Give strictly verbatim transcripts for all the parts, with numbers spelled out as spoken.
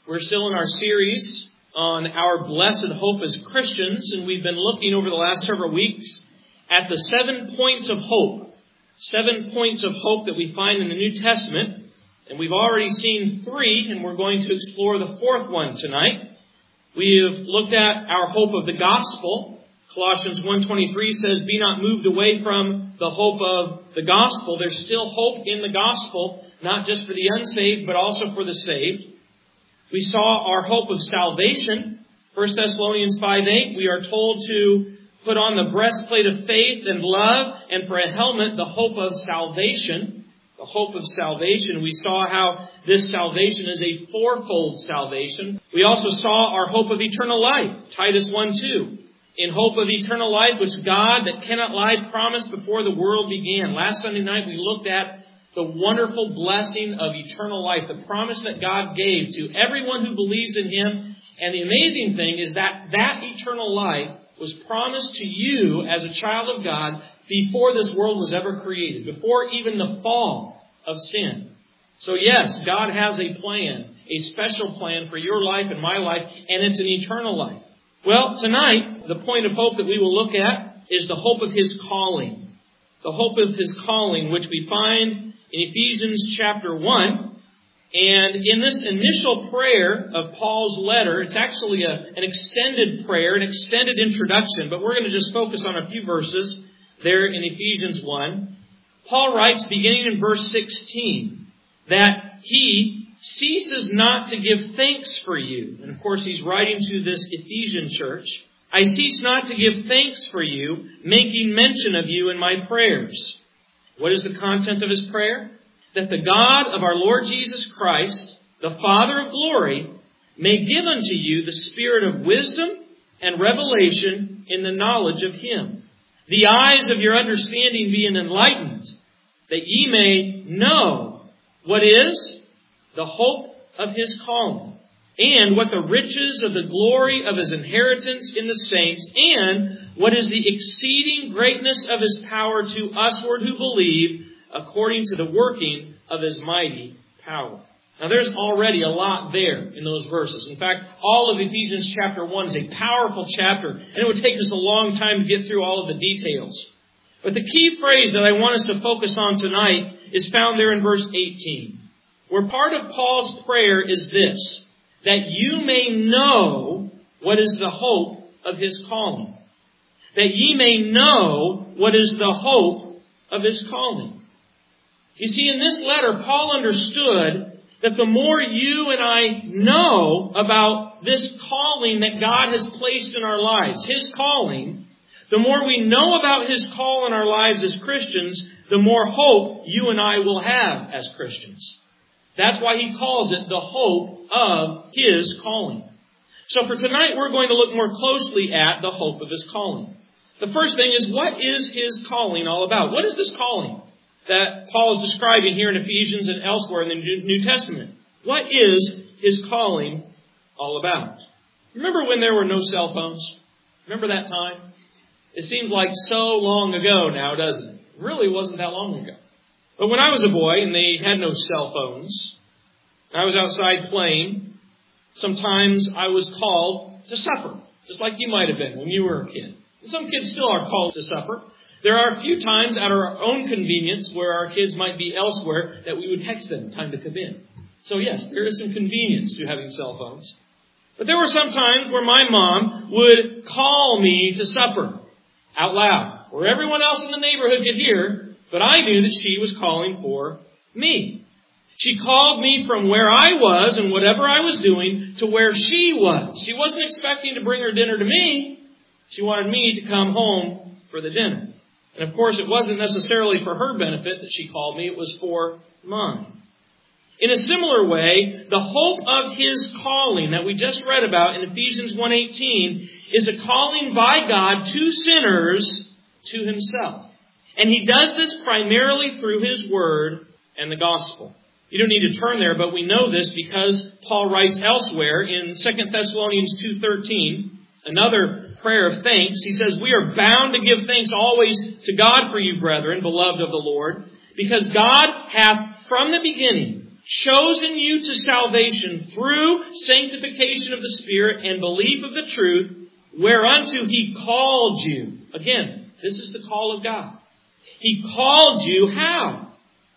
We're still in our series on our blessed hope as Christians, and we've been looking over the last several weeks at the seven points of hope. Seven points of hope that we find in the New Testament. And we've already seen three, and we're going to explore the fourth one tonight. We have looked at our hope of the gospel. Colossians one twenty-three says, "Be not moved away from the hope of the gospel." There's still hope in the gospel, not just for the unsaved, but also for the saved. We saw our hope of salvation. First Thessalonians five eight, we are told to put on the breastplate of faith and love, and for a helmet, the hope of salvation. The hope of salvation. We saw how this salvation is a fourfold salvation. We also saw our hope of eternal life. Titus one two. In hope of eternal life, which God that cannot lie promised before the world began. Last Sunday night we looked at the wonderful blessing of eternal life, the promise that God gave to everyone who believes in Him. And the amazing thing is that that eternal life was promised to you as a child of God before this world was ever created, before even the fall of sin. So yes, God has a plan, a special plan for your life and my life, and it's an eternal life. Well, tonight, the point of hope that we will look at is the hope of His calling. The hope of His calling, which we find in Ephesians chapter one. And in this initial prayer of Paul's letter, it's actually a, an extended prayer, an extended introduction, but we're going to just focus on a few verses there in Ephesians one. Paul writes, beginning in verse sixteen, that he ceases not to give thanks for you. And of course, he's writing to this Ephesian church. I cease not to give thanks for you, making mention of you in my prayers. What is the content of his prayer? That the God of our Lord Jesus Christ, the Father of glory, may give unto you the spirit of wisdom and revelation in the knowledge of Him. The eyes of your understanding being enlightened, that ye may know what is the hope of His calling, and what the riches of the glory of His inheritance in the saints, and what is the exceeding greatness of His power to usward who believe, according to the working of His mighty power. Now there's already a lot there in those verses. In fact, all of Ephesians chapter one is a powerful chapter, and it would take us a long time to get through all of the details. But the key phrase that I want us to focus on tonight is found there in verse eighteen, where part of Paul's prayer is this, that you may know what is the hope of His calling. That ye may know what is the hope of His calling. You see, in this letter, Paul understood that the more you and I know about this calling that God has placed in our lives, His calling, the more we know about His call in our lives as Christians, the more hope you and I will have as Christians. That's why he calls it the hope of His calling. So for tonight, we're going to look more closely at the hope of His calling. The first thing is, what is His calling all about? What is this calling that Paul is describing here in Ephesians and elsewhere in the New Testament? What is His calling all about? Remember when there were no cell phones? Remember that time? It seems like so long ago now, doesn't it? It really wasn't that long ago. But when I was a boy and they had no cell phones, I was outside playing, sometimes I was called to supper, just like you might have been when you were a kid. And some kids still are called to supper. There are a few times at our own convenience where our kids might be elsewhere that we would text them, time to come in. So yes, there is some convenience to having cell phones. But there were some times where my mom would call me to supper out loud, where everyone else in the neighborhood could hear, but I knew that she was calling for me. She called me from where I was and whatever I was doing to where she was. She wasn't expecting to bring her dinner to me. She wanted me to come home for the dinner. And of course, it wasn't necessarily for her benefit that she called me. It was for mine. In a similar way, the hope of His calling that we just read about in Ephesians one eighteen is a calling by God to sinners to Himself. And He does this primarily through His Word and the Gospel. You don't need to turn there, but we know this because Paul writes elsewhere in Second Thessalonians two thirteen, another prayer of thanks. He says, "We are bound to give thanks always to God for you, brethren, beloved of the Lord, because God hath from the beginning chosen you to salvation through sanctification of the Spirit and belief of the truth, whereunto He called you. Again, this is the call of God. He called you how?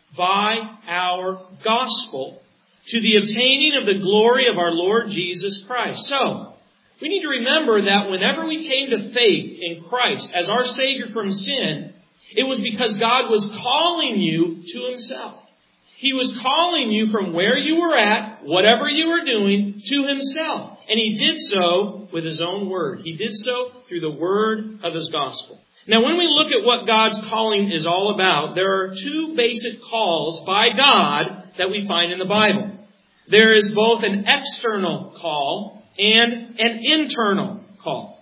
By our gospel, to the obtaining of the glory of our Lord Jesus Christ. So, we need to remember that whenever we came to faith in Christ as our Savior from sin, it was because God was calling you to Himself. He was calling you from where you were at, whatever you were doing, to Himself. And He did so with His own Word. He did so through the Word of His gospel. Now, when we look at what God's calling is all about, there are two basic calls by God that we find in the Bible. There is both an external call and an internal call.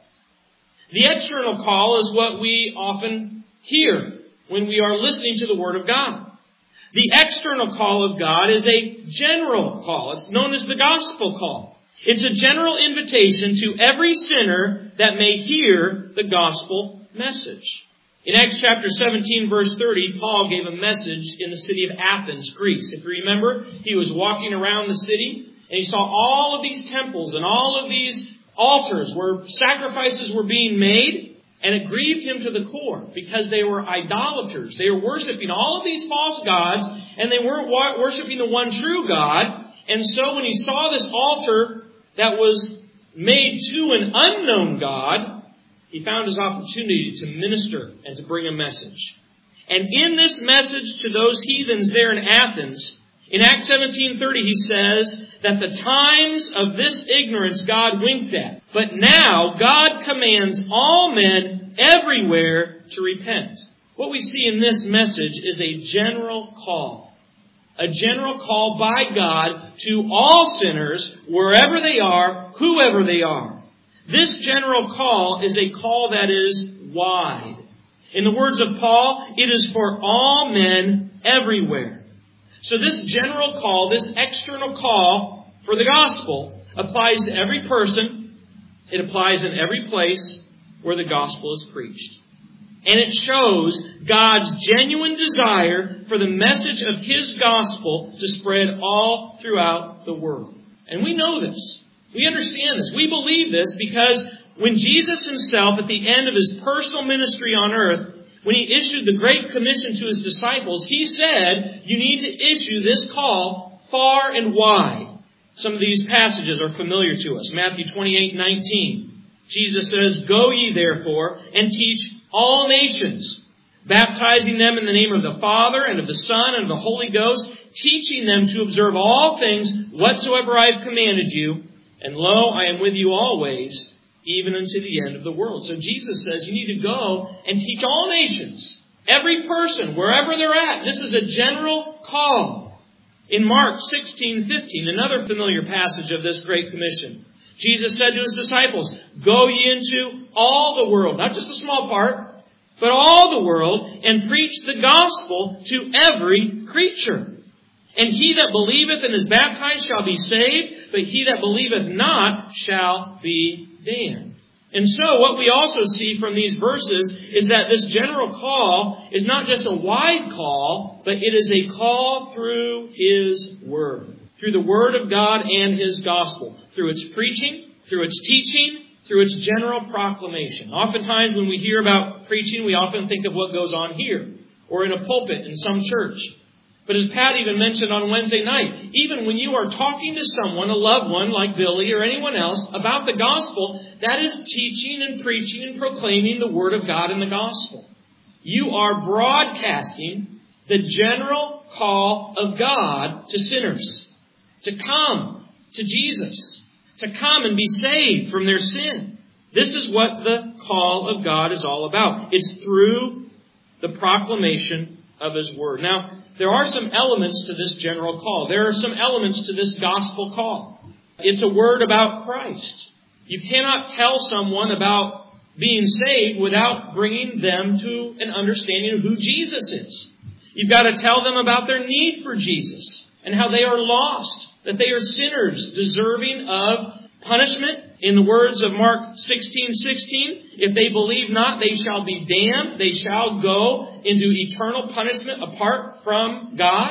The external call is what we often hear when we are listening to the Word of God. The external call of God is a general call. It's known as the gospel call. It's a general invitation to every sinner that may hear the gospel message. In Acts chapter seventeen, verse thirty, Paul gave a message in the city of Athens, Greece. If you remember, he was walking around the city and he saw all of these temples and all of these altars where sacrifices were being made. And it grieved him to the core because they were idolaters. They were worshiping all of these false gods and they weren't worshiping the one true God. And so when he saw this altar that was made to an unknown God, he found his opportunity to minister and to bring a message. And in this message to those heathens there in Athens, in Acts seventeen thirty, he says that the times of this ignorance God winked at. But now God commands all men everywhere to repent. What we see in this message is a general call. A general call by God to all sinners, wherever they are, whoever they are. This general call is a call that is wide. In the words of Paul, it is for all men everywhere. So this general call, this external call for the gospel applies to every person. It applies in every place where the gospel is preached. And it shows God's genuine desire for the message of His gospel to spread all throughout the world. And we know this. We understand this. We believe this because when Jesus Himself, at the end of His personal ministry on earth, when He issued the Great Commission to His disciples, He said, you need to issue this call far and wide. Some of these passages are familiar to us. Matthew twenty-eight nineteen. Jesus says, go ye therefore and teach all nations, baptizing them in the name of the Father and of the Son and of the Holy Ghost, teaching them to observe all things whatsoever I have commanded you. And lo, I am with you always, even unto the end of the world. So Jesus says you need to go and teach all nations, every person, wherever they're at. This is a general call. In Mark sixteen fifteen, another familiar passage of this Great Commission, Jesus said to His disciples, go ye into all the world, not just a small part, but all the world, and preach the gospel to every creature. And he that believeth and is baptized shall be saved, but he that believeth not shall be damned. And so what we also see from these verses is that this general call is not just a wide call, but it is a call through His Word. Through the Word of God and His gospel. Through its preaching, through its teaching, through its general proclamation. Oftentimes when we hear about preaching, we often think of what goes on here, or in a pulpit in some church. But as Pat even mentioned on Wednesday night, even when you are talking to someone, a loved one like Billy or anyone else, about the gospel, that is teaching and preaching and proclaiming the Word of God in the gospel. You are broadcasting the general call of God to sinners. To come to Jesus. To come and be saved from their sin. This is what the call of God is all about. It's through the proclamation of His Word. Now, there are some elements to this general call. There are some elements to this gospel call. It's a word about Christ. You cannot tell someone about being saved without bringing them to an understanding of who Jesus is. You've got to tell them about their need for Jesus and how they are lost, that they are sinners deserving of punishment. In the words of Mark sixteen sixteen, if they believe not, they shall be damned. They shall go into eternal punishment apart from God.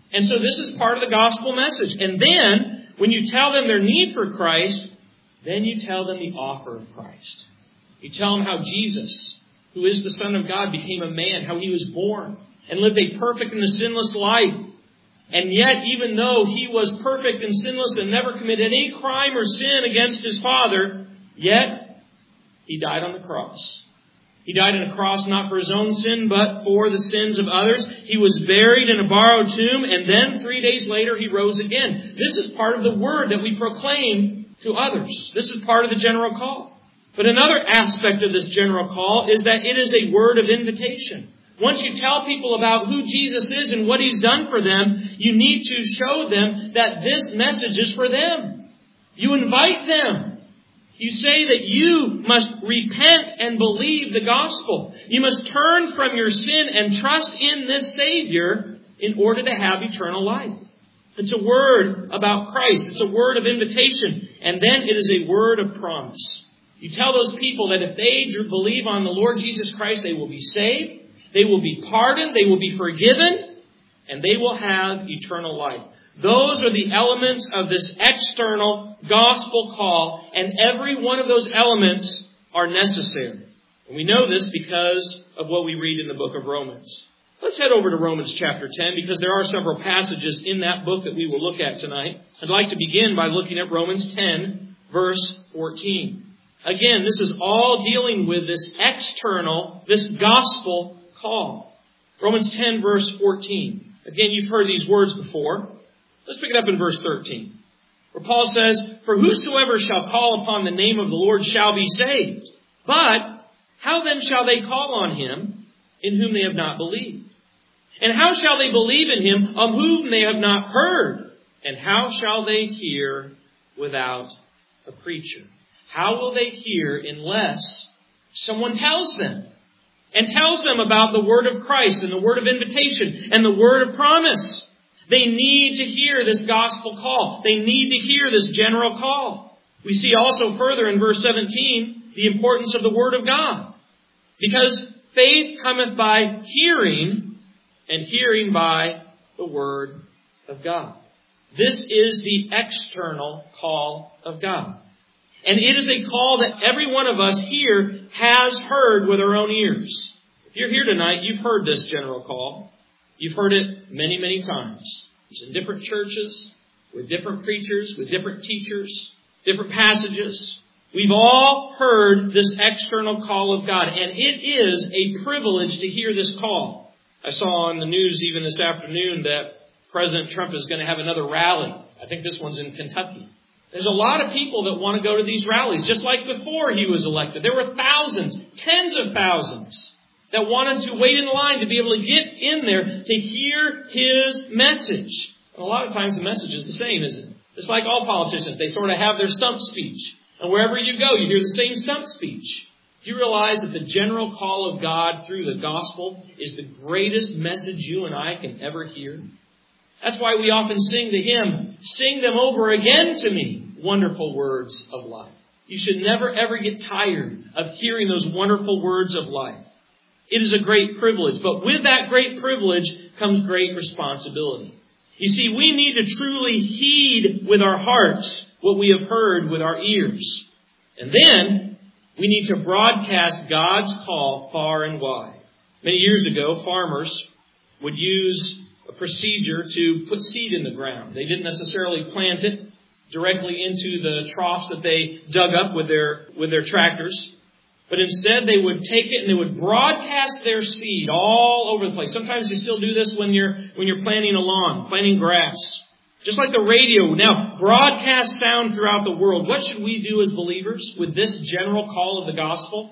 And so this is part of the gospel message. And then, when you tell them their need for Christ, then you tell them the offer of Christ. You tell them how Jesus, who is the Son of God, became a man, how He was born and lived a perfect and a sinless life. And yet, even though He was perfect and sinless and never committed any crime or sin against His Father, yet He died on the cross. He died on a cross not for His own sin, but for the sins of others. He was buried in a borrowed tomb, and then three days later He rose again. This is part of the word that we proclaim to others. This is part of the general call. But another aspect of this general call is that it is a word of invitation. Once you tell people about who Jesus is and what He's done for them, you need to show them that this message is for them. You invite them. You say that you must repent and believe the gospel. You must turn from your sin and trust in this Savior in order to have eternal life. It's a word about Christ. It's a word of invitation. And then it is a word of promise. You tell those people that if they believe on the Lord Jesus Christ, they will be saved, they will be pardoned, they will be forgiven, and they will have eternal life. Those are the elements of this external gospel call, and every one of those elements are necessary. And we know this because of what we read in the book of Romans. Let's head over to Romans chapter ten, because there are several passages in that book that we will look at tonight. I'd like to begin by looking at Romans ten, verse fourteen. Again, this is all dealing with this external, this gospel call. Romans ten, verse fourteen. Again, you've heard these words before. Let's pick it up in verse thirteen, where Paul says, "For whosoever shall call upon the name of the Lord shall be saved. But how then shall they call on Him in whom they have not believed? And how shall they believe in Him of whom they have not heard? And how shall they hear without a preacher?" How will they hear unless someone tells them? And tells them about the word of Christ and the word of invitation and the word of promise. They need to hear this gospel call. They need to hear this general call. We see also further in verse seventeen the importance of the word of God. Because faith cometh by hearing, and hearing by the word of God. This is the external call of God. And it is a call that every one of us here has heard with our own ears. If you're here tonight, you've heard this general call. You've heard it many, many times. It's in different churches, with different preachers, with different teachers, different passages. We've all heard this external call of God, and it is a privilege to hear this call. I saw on the news even this afternoon that President Trump is going to have another rally. I think this one's in Kentucky. There's a lot of people that want to go to these rallies, just like before he was elected. There were thousands, tens of thousands, that wanted to wait in line to be able to get in there to hear his message. And a lot of times the message is the same, isn't it? Just like all politicians, they sort of have their stump speech. And wherever you go, you hear the same stump speech. Do you realize that the general call of God through the gospel is the greatest message you and I can ever hear? That's why we often sing the hymn, "Sing them over again to me, wonderful words of life." You should never ever get tired of hearing those wonderful words of life. It is a great privilege, but with that great privilege comes great responsibility. You see, we need to truly heed with our hearts what we have heard with our ears. And then we need to broadcast God's call far and wide. Many years ago, farmers would use a procedure to put seed in the ground. They didn't necessarily plant it directly into the troughs that they dug up with their with their tractors. But instead, they would take it and they would broadcast their seed all over the place. Sometimes you still do this when you're when you're planting a lawn, planting grass. Just like the radio now broadcasts sound throughout the world. What should we do as believers with this general call of the gospel?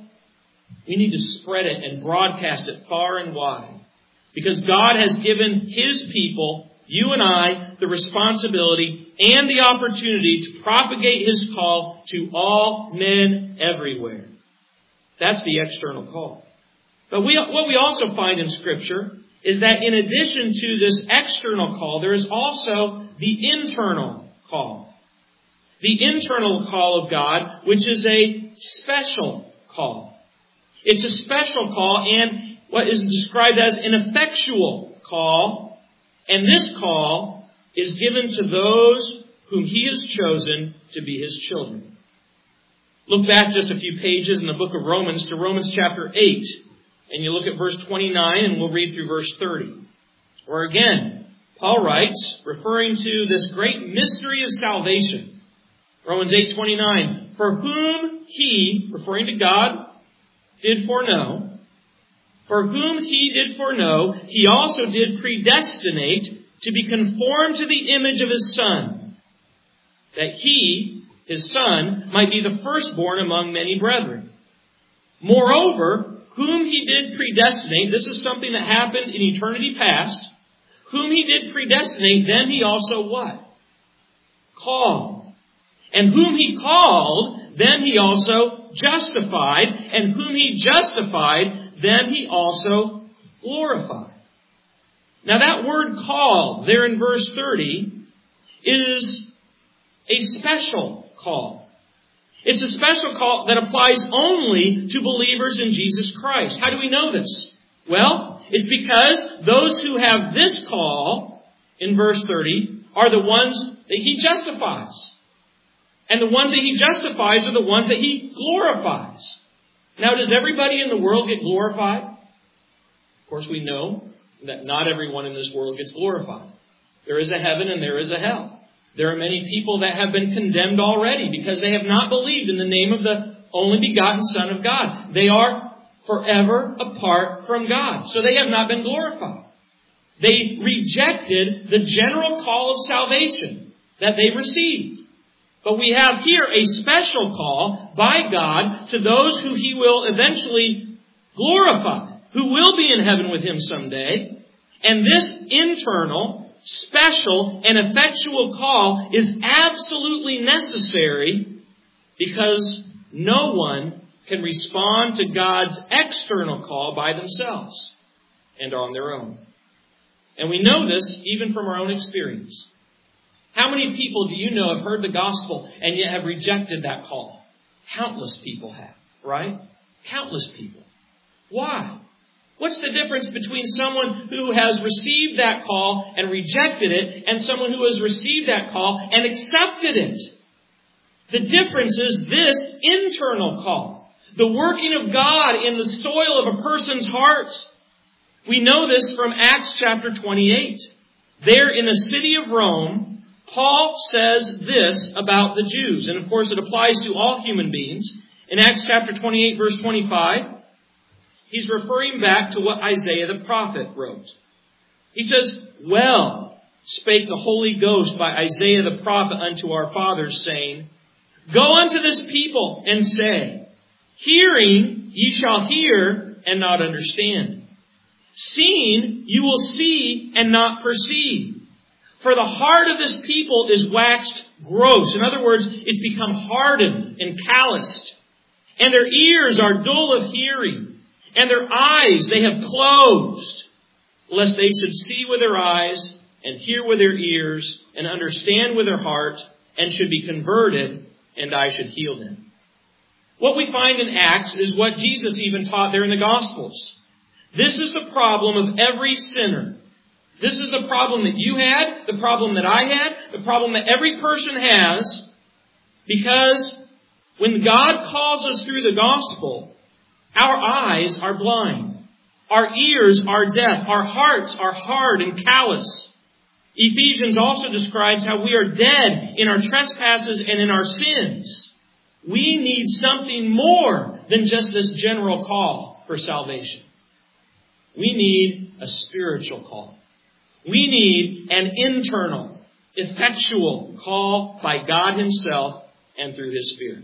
We need to spread it and broadcast it far and wide. Because God has given His people, you and I, the responsibility and the opportunity to propagate His call to all men everywhere. That's the external call. But we, what we also find in Scripture is that in addition to this external call, there is also the internal call. The internal call of God, which is a special call. It's a special call and what is described as an effectual call. And this call is given to those whom He has chosen to be His children. Look back just a few pages in the book of Romans to Romans chapter eight. And you look at verse twenty-nine and we'll read through verse thirty. Where again, Paul writes, referring to this great mystery of salvation. Romans eight twenty-nine. For whom He, referring to God, did foreknow, for whom He did foreknow, He also did predestinate to be conformed to the image of His Son, that He, His Son, might be the firstborn among many brethren. Moreover, whom He did predestinate, this is something that happened in eternity past, whom He did predestinate, then He also what? Called. And whom He called, then He also justified. And whom He justified, then He also glorified. Now that word called, there in verse thirty, is a special call. It's a special call that applies only to believers in Jesus Christ. How do we know this? Well, it's because those who have this call, in verse thirty, are the ones that He justifies. And the ones that He justifies are the ones that He glorifies. Now, does everybody in the world get glorified? Of course, we know that not everyone in this world gets glorified. There is a heaven and there is a hell. There are many people that have been condemned already because they have not believed in the name of the only begotten Son of God. They are forever apart from God. So they have not been glorified. They rejected the general call of salvation that they received. But we have here a special call by God to those who He will eventually glorify, who will be in heaven with Him someday. And this internal, special, and effectual call is absolutely necessary because no one can respond to God's external call by themselves and on their own. And we know this even from our own experience. How many people do you know have heard the gospel and yet have rejected that call? Countless people have, right? Countless people. Why? What's the difference between someone who has received that call and rejected it and someone who has received that call and accepted it? The difference is this internal call. The working of God in the soil of a person's heart. We know this from Acts chapter twenty-eight. There in the city of Rome, Paul says this about the Jews. And of course it applies to all human beings. In Acts chapter twenty-eight verse twenty-five, he's referring back to what Isaiah the prophet wrote. He says, Well spake the Holy Ghost by Isaiah the prophet unto our fathers, saying, Go unto this people and say, Hearing ye shall hear and not understand. Seeing you will see and not perceive. For the heart of this people is waxed gross. In other words, it's become hardened and calloused. And their ears are dull of hearing. And their eyes they have closed, lest they should see with their eyes and hear with their ears and understand with their heart and should be converted, and I should heal them. What we find in Acts is what Jesus even taught there in the Gospels. This is the problem of every sinner. This is the problem that you had, the problem that I had, the problem that every person has, because when God calls us through the gospel, our eyes are blind, our ears are deaf, our hearts are hard and callous. Ephesians also describes how we are dead in our trespasses and in our sins. We need something more than just this general call for salvation. We need a spiritual call. We need an internal, effectual call by God Himself and through His Spirit.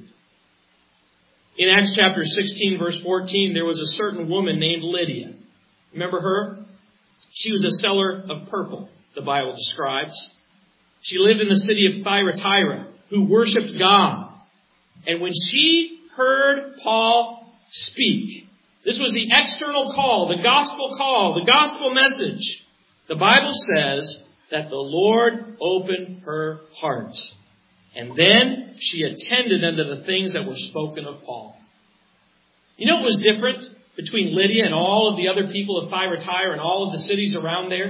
In Acts chapter sixteen, verse fourteen, there was a certain woman named Lydia. Remember her? She was a seller of purple, the Bible describes. She lived in the city of Thyatira, who worshipped God. And when she heard Paul speak, this was the external call, the gospel call, the gospel message. The Bible says that the Lord opened her heart. And then she attended unto the things that were spoken of Paul. You know what was different between Lydia and all of the other people of Thyatira and all of the cities around there?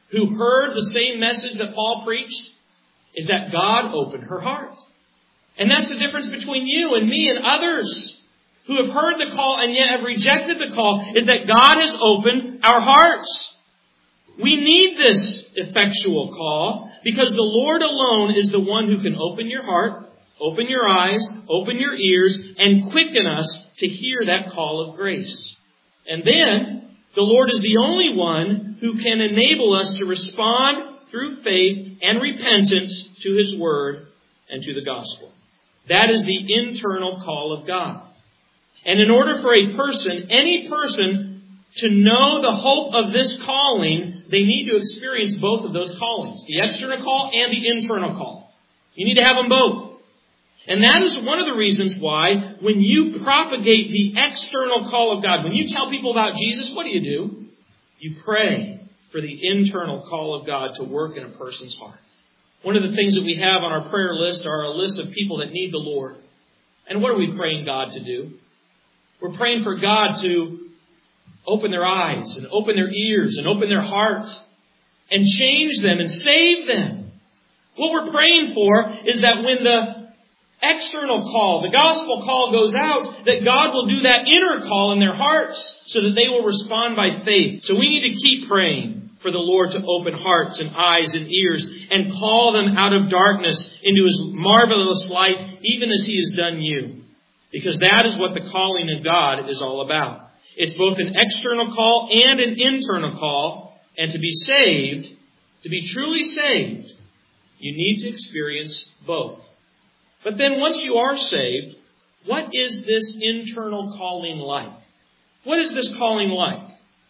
who heard the same message that Paul preached is that God opened her heart. And that's the difference between you and me and others who have heard the call and yet have rejected the call, is that God has opened our hearts. We need this effectual call because the Lord alone is the one who can open your heart, open your eyes, open your ears, and quicken us to hear that call of grace. And then, the Lord is the only one who can enable us to respond through faith and repentance to His Word and to the gospel. That is the internal call of God. And in order for a person, any person, to know the hope of this calling, they need to experience both of those callings, the external call and the internal call. You need to have them both. And that is one of the reasons why when you propagate the external call of God, when you tell people about Jesus, what do you do? You pray for the internal call of God to work in a person's heart. One of the things that we have on our prayer list are a list of people that need the Lord. And what are we praying God to do? We're praying for God to open their eyes and open their ears and open their hearts and change them and save them. What we're praying for is that when the external call, the gospel call goes out, that God will do that inner call in their hearts so that they will respond by faith. So we need to keep praying for the Lord to open hearts and eyes and ears and call them out of darkness into His marvelous light, even as He has done you. Because that is what the calling of God is all about. It's both an external call and an internal call. And to be saved, to be truly saved, you need to experience both. But then once you are saved, what is this internal calling like? What is this calling like?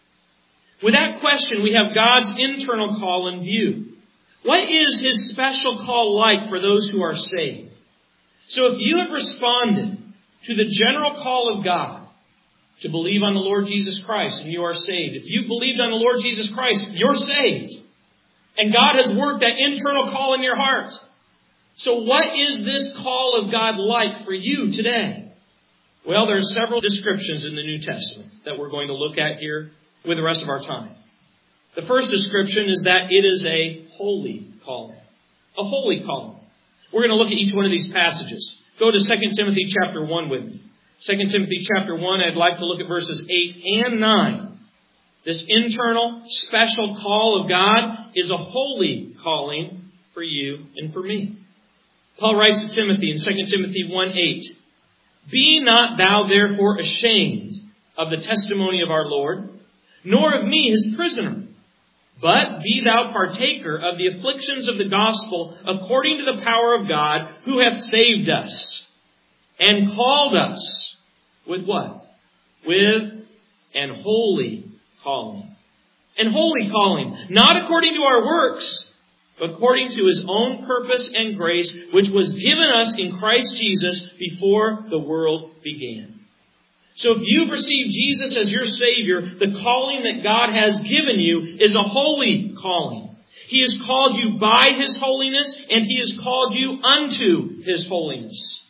With that question, we have God's internal call in view. What is His special call like for those who are saved? So if you have responded to the general call of God to believe on the Lord Jesus Christ and you are saved, if you believed on the Lord Jesus Christ, you're saved. And God has worked that internal call in your heart. So what is this call of God like for you today? Well, there are several descriptions in the New Testament that we're going to look at here with the rest of our time. The first description is that it is a holy calling. A holy calling. We're going to look at each one of these passages. Go to Second Timothy chapter one with me. Second Timothy chapter one, I'd like to look at verses eight and nine. This internal, special call of God is a holy calling for you and for me. Paul writes to Timothy in Second Timothy one eight, "Be not thou therefore ashamed of the testimony of our Lord, nor of me his prisoner, but be thou partaker of the afflictions of the gospel according to the power of God, who hath saved us, and called us," with what? With an holy calling. An holy calling, not according to our works, but according to His own purpose and grace, which was given us in Christ Jesus before the world began. So if you've received Jesus as your Savior, the calling that God has given you is a holy calling. He has called you by His holiness, and He has called you unto His holiness.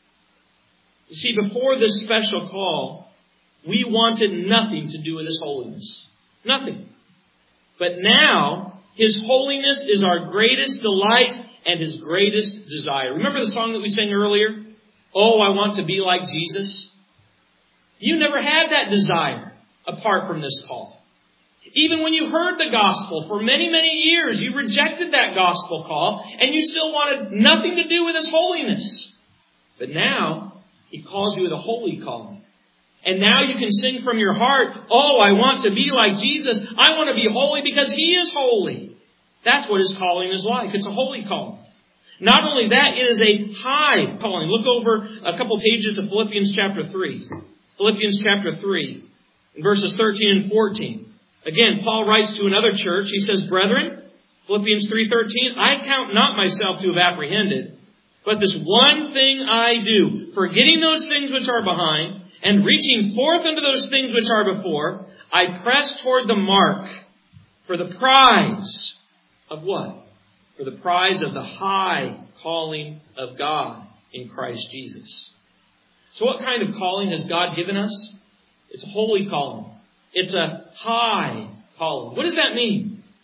You see, before this special call, we wanted nothing to do with His holiness. Nothing. But now, His holiness is our greatest delight and His greatest desire. Remember the song that we sang earlier? "Oh, I want to be like Jesus." You never had that desire apart from this call. Even when you heard the gospel for many, many years, you rejected that gospel call and you still wanted nothing to do with His holiness. But now, He calls you with a holy calling. And now you can sing from your heart, "Oh, I want to be like Jesus. I want to be holy because He is holy." That's what His calling is like. It's a holy calling. Not only that, it is a high calling. Look over a couple pages to Philippians chapter three. Philippians chapter three, in verses thirteen and fourteen. Again, Paul writes to another church. He says, "Brethren," Philippians three thirteen, "I count not myself to have apprehended, but this one thing I do, forgetting those things which are behind, and reaching forth unto those things which are before, I press toward the mark for the prize of" what? For the prize of the high calling of God in Christ Jesus. So what kind of calling has God given us? It's a holy calling. It's a high calling. What does that mean?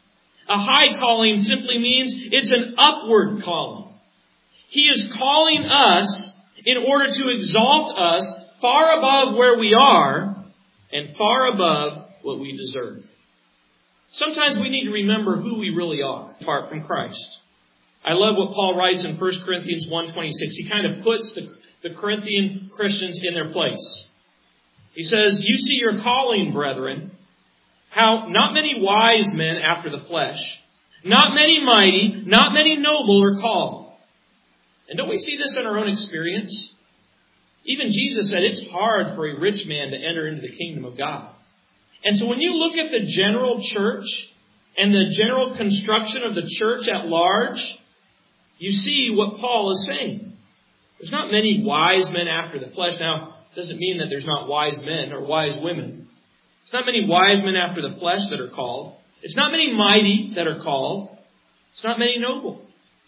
A high calling simply means it's an upward calling. He is calling us in order to exalt us far above where we are and far above what we deserve. Sometimes we need to remember who we really are apart from Christ. I love what Paul writes in First Corinthians one twenty-six. He kind of puts the, the Corinthian Christians in their place. He says, "You see your calling, brethren, how not many wise men after the flesh, not many mighty, not many noble are called." And don't we see this in our own experience? Even Jesus said it's hard for a rich man to enter into the kingdom of God. And so when you look at the general church and the general construction of the church at large, you see what Paul is saying. There's not many wise men after the flesh. Now, it doesn't mean that there's not wise men or wise women. It's not many wise men after the flesh that are called. It's not many mighty that are called. It's not many noble.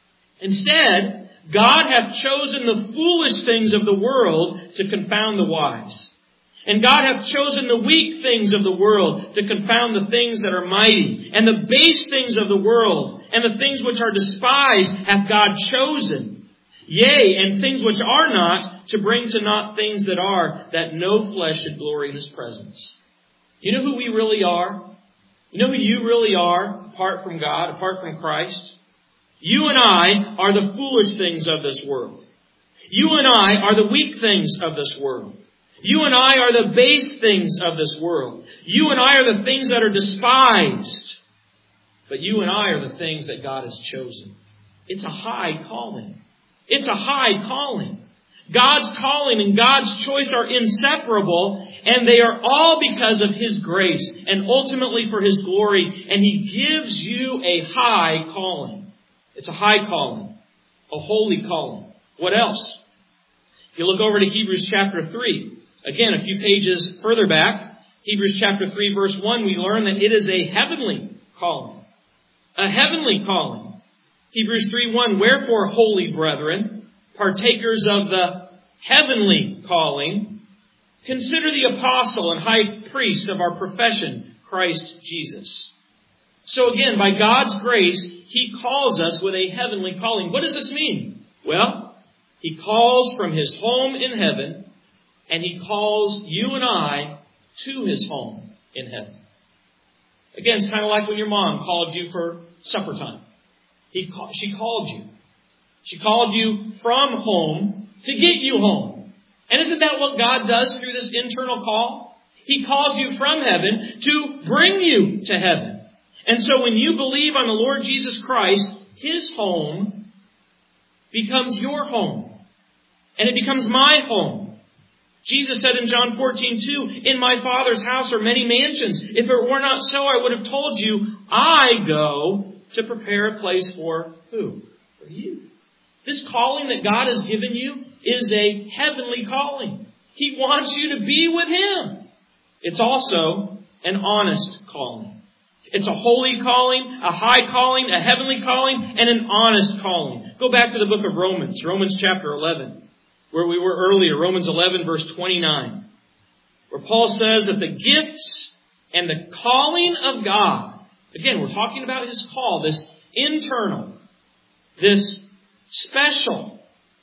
Instead, God hath chosen the foolish things of the world to confound the wise. And God hath chosen the weak things of the world to confound the things that are mighty. And the base things of the world and the things which are despised hath God chosen. Yea, and things which are not, to bring to naught things that are, that no flesh should glory in His presence. You know who we really are? You know who you really are apart from God, apart from Christ? You and I are the foolish things of this world. You and I are the weak things of this world. You and I are the base things of this world. You and I are the things that are despised. But you and I are the things that God has chosen. It's a high calling. It's a high calling. God's calling and God's choice are inseparable, and they are all because of His grace and ultimately for His glory. And He gives you a high calling. It's a high calling, a holy calling. What else? If you look over to Hebrews chapter three, again, a few pages further back, Hebrews chapter three, verse one, we learn that it is a heavenly calling. A heavenly calling. Hebrews three one, wherefore, holy brethren, partakers of the heavenly calling, consider the apostle and high priest of our profession, Christ Jesus. So again, by God's grace, He calls us with a heavenly calling. What does this mean? Well, He calls from His home in heaven, and He calls you and I to His home in heaven. Again, it's kind of like when your mom called you for supper time. He call, she called you. She called you from home to get you home. And isn't that what God does through this internal call? He calls you from heaven to bring you to heaven. And so when you believe on the Lord Jesus Christ, His home becomes your home. And it becomes my home. Jesus said in John fourteen two, in my Father's house are many mansions. If it were not so, I would have told you, I go to prepare a place for who? For you. This calling that God has given you is a heavenly calling. He wants you to be with Him. It's also an honest calling. It's a holy calling, a high calling, a heavenly calling, and an honest calling. Go back to the book of Romans, Romans chapter eleven, where we were earlier, Romans eleven, verse twenty-nine, where Paul says that the gifts and the calling of God, again, we're talking about His call, this internal, this special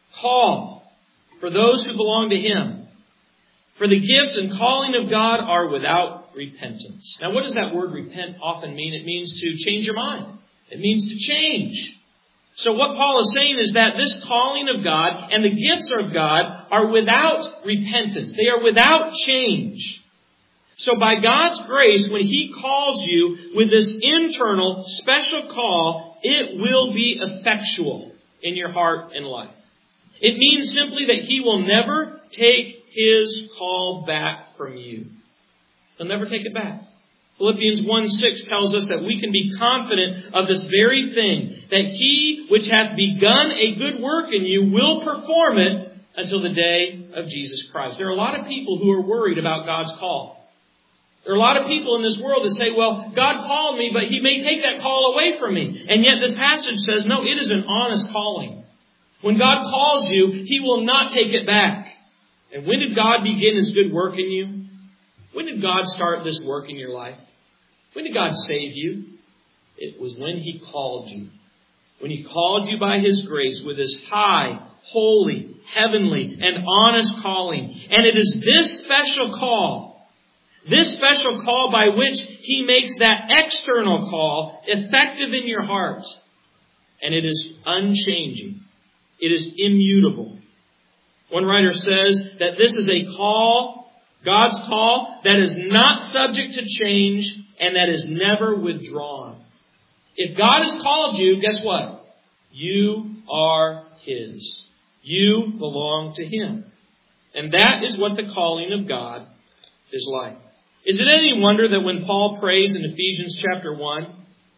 call for those who belong to Him. For the gifts and calling of God are without repentance. Now, what does that word repent often mean? It means to change your mind. It means to change. So what Paul is saying is that this calling of God and the gifts of God are without repentance. They are without change. So by God's grace, when He calls you with this internal special call, it will be effectual in your heart and life. It means simply that He will never take His call back from you. He'll never take it back. Philippians one six tells us that we can be confident of this very thing, that He which hath begun a good work in you will perform it until the day of Jesus Christ. There are a lot of people who are worried about God's call. There are a lot of people in this world that say, well, God called me, but He may take that call away from me. And yet this passage says, no, it is an honest calling. When God calls you, He will not take it back. And when did God begin His good work in you? When did God start this work in your life? When did God save you? It was when He called you. When He called you by His grace with His high, holy, heavenly, and honest calling. And it is this special call, this special call by which He makes that external call effective in your heart. And it is unchanging. It is immutable. One writer says that this is a call, God's call, that is not subject to change and that is never withdrawn. If God has called you, guess what? You are His. You belong to Him. And that is what the calling of God is like. Is it any wonder that when Paul prays in Ephesians chapter one,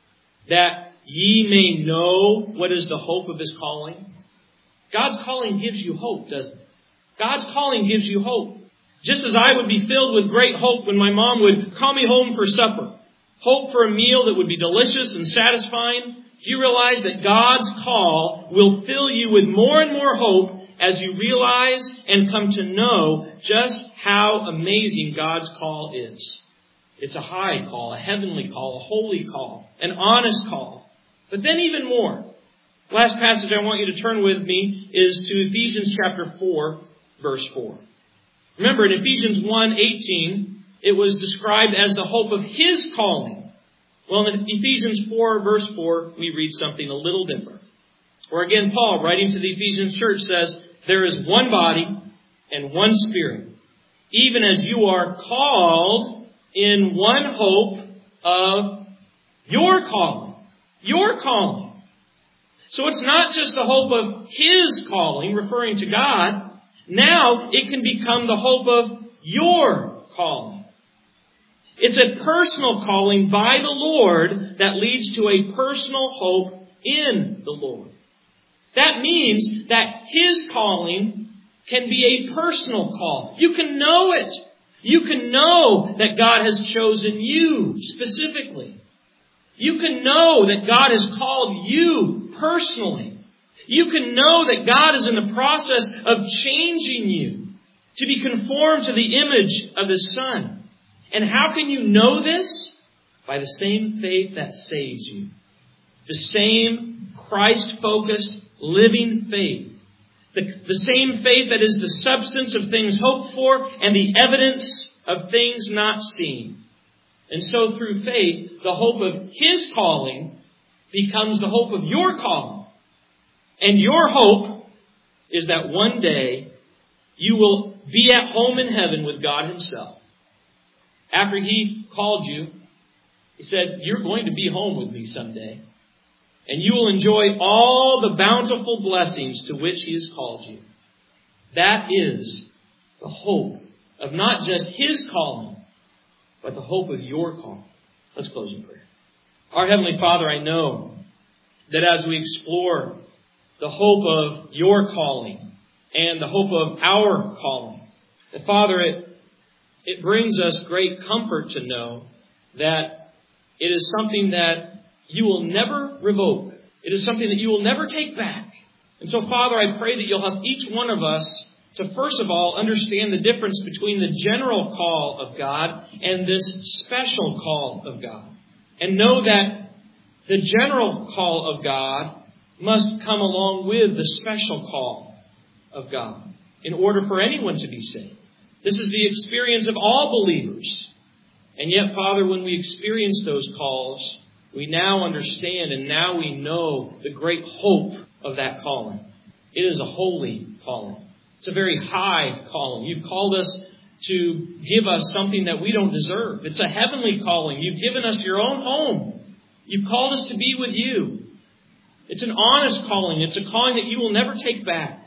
that ye may know what is the hope of His calling? God's calling gives you hope, doesn't it? God's calling gives you hope. Just as I would be filled with great hope when my mom would call me home for supper. Hope for a meal that would be delicious and satisfying. Do you realize that God's call will fill you with more and more hope as you realize and come to know just how amazing God's call is? It's a high call, a heavenly call, a holy call, an honest call. But then even more. Last passage I want you to turn with me is to Ephesians chapter four, verse four. Remember, in Ephesians one eighteen, it was described as the hope of His calling. Well, in Ephesians four, verse four, we read something a little different. Where again, Paul, writing to the Ephesian church, says, there is one body and one Spirit, even as you are called in one hope of your calling. Your calling. So it's not just the hope of His calling, referring to God. Now it can become the hope of your calling. It's a personal calling by the Lord that leads to a personal hope in the Lord. That means that His calling can be a personal call. You can know it. You can know that God has chosen you specifically. You can know that God has called you personally. You can know that God is in the process of changing you to be conformed to the image of His Son. And how can you know this? By the same faith that saves you. The same Christ-focused, living faith. The, the same faith that is the substance of things hoped for and the evidence of things not seen. And so through faith, the hope of His calling becomes the hope of your calling. And your hope is that one day you will be at home in heaven with God Himself. After He called you, He said, you're going to be home with me someday. And you will enjoy all the bountiful blessings to which He has called you. That is the hope of not just His calling, but the hope of your calling. Let's close in prayer. Our Heavenly Father, I know that as we explore the hope of your calling and the hope of our calling, that Father, it, it brings us great comfort to know that it is something that you will never revoke. It is something that you will never take back. And so, Father, I pray that you'll help each one of us to, first of all, understand the difference between the general call of God and this special call of God. And know that the general call of God must come along with the special call of God in order for anyone to be saved. This is the experience of all believers. And yet, Father, when we experience those calls, we now understand and now we know the great hope of that calling. It is a holy calling. It's a very high calling. You've called us to give us something that we don't deserve. It's a heavenly calling. You've given us your own home. You've called us to be with you. It's an honest calling. It's a calling that you will never take back.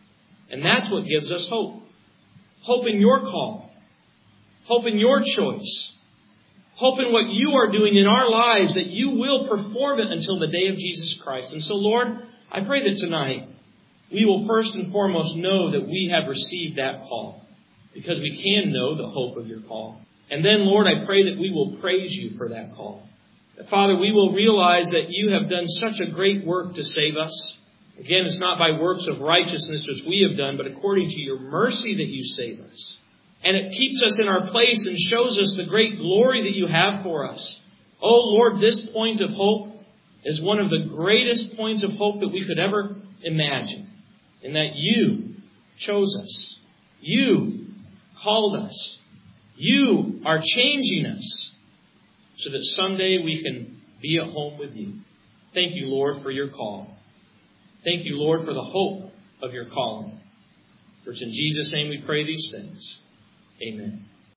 And that's what gives us hope. Hope in your call. Hope in your choice. Hope in what you are doing in our lives, that you will perform it until the day of Jesus Christ. And so, Lord, I pray that tonight we will first and foremost know that we have received that call, because we can know the hope of your call. And then, Lord, I pray that we will praise you for that call. That, Father, we will realize that you have done such a great work to save us. Again, it's not by works of righteousness which we have done, but according to your mercy that you save us. And it keeps us in our place and shows us the great glory that you have for us. Oh Lord, this point of hope is one of the greatest points of hope that we could ever imagine, in that you chose us. You called us. You are changing us so that someday we can be at home with you. Thank you, Lord, for your call. Thank you, Lord, for the hope of your calling. For it's in Jesus' name we pray these things. Amen.